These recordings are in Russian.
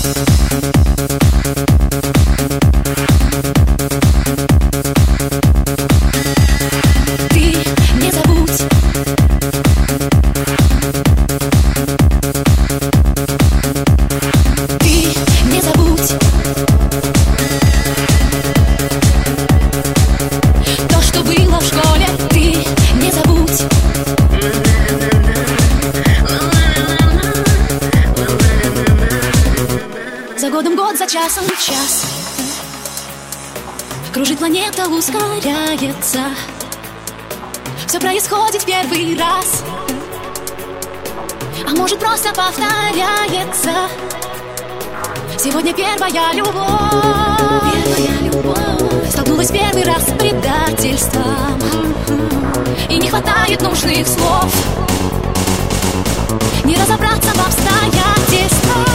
За годом год, за часом час. Кружит планета, ускоряется. Все происходит в первый раз. А может, просто повторяется. Сегодня первая любовь. Столкнулась первый раз с предательством. И не хватает нужных слов. Не разобраться в обстоятельствах.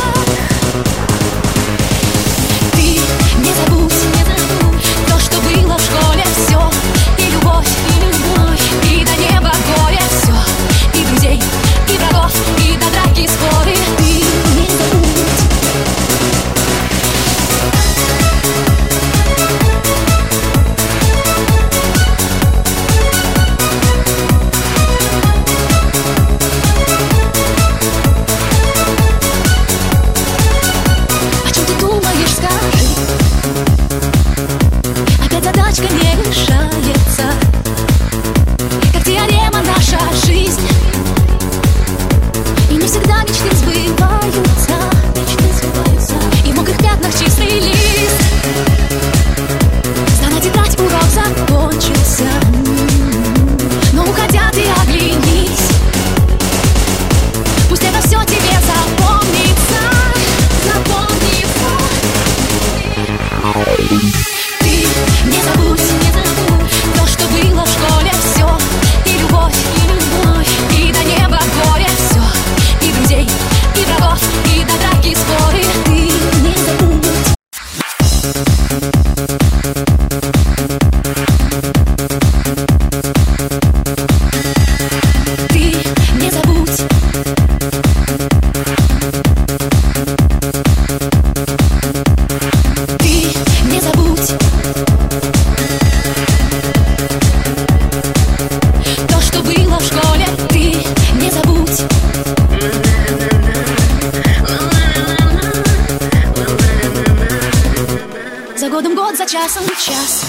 За годом год, за часом час.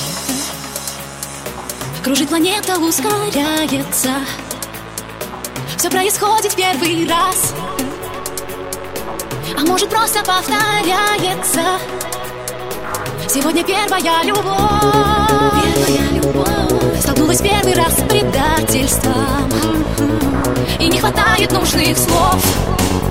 Кружит планета, ускоряется. Все происходит в первый раз. А может, просто повторяется. Сегодня первая любовь. Столкнулась первый раз с предательством. И не хватает нужных слов.